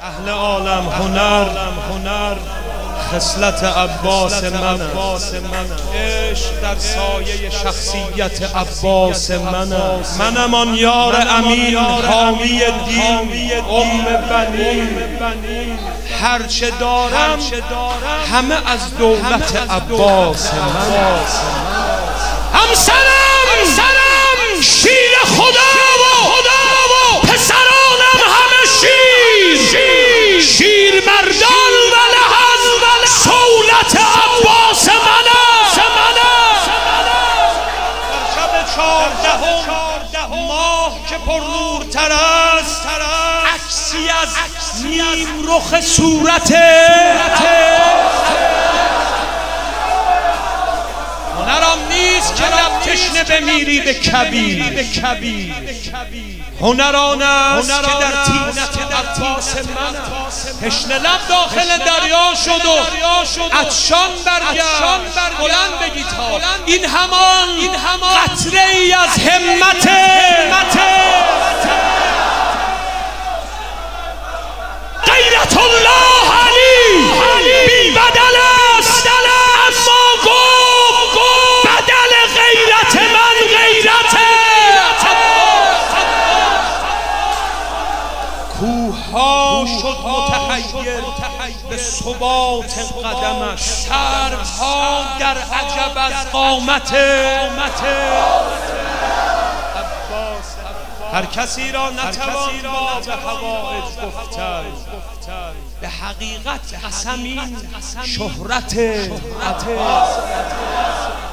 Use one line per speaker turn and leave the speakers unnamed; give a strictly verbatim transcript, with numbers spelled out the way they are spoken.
اهل عالم هنر هنر خصلت عباس من عشق در سایه شخصیت عباس من منم آن یار امین حامی دین ام بنین هرچه دارم همه از دولت عباس من همسرم شیر خدا و پسرانم همه شیر شیر مردان و لحظ سولت عباس منم در شب چهاردهم ماه که پر نورتر است عکسی از نیم رخ صورت هنرم نیست که لب تشنه بمیری به کبیر هنر آن است که در طینت عباس من تشنه لب داخل دریا شد و عطشان برگشت بلند بگید ها این همان قطره ای از همت غیرت الله علی بی بدل است اما گفت بدل غیرت من غیرت کوها شد متحیر به ثبات قدمش سرها در عجب از قامت هر کسی را نتوان با به حوائج گفتن به حقیقت قسم این شهرت عباس